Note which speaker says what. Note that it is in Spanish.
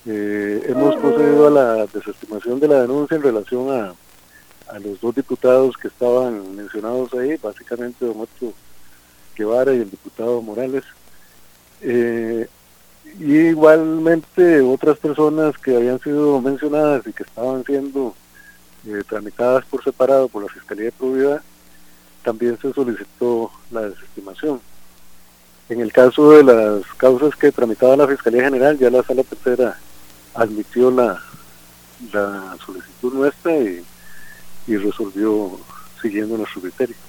Speaker 1: Hemos procedido a la desestimación de la denuncia en relación a los dos diputados que estaban mencionados ahí, básicamente don Otto Guevara y el diputado Morales. Y igualmente otras personas que habían sido mencionadas y que estaban siendo tramitadas por separado por la Fiscalía de Probidad, también se solicitó la desestimación. En el caso de las causas que tramitaba la Fiscalía General, ya la Sala Tercera admitió la solicitud nuestra y resolvió siguiendo nuestro criterio.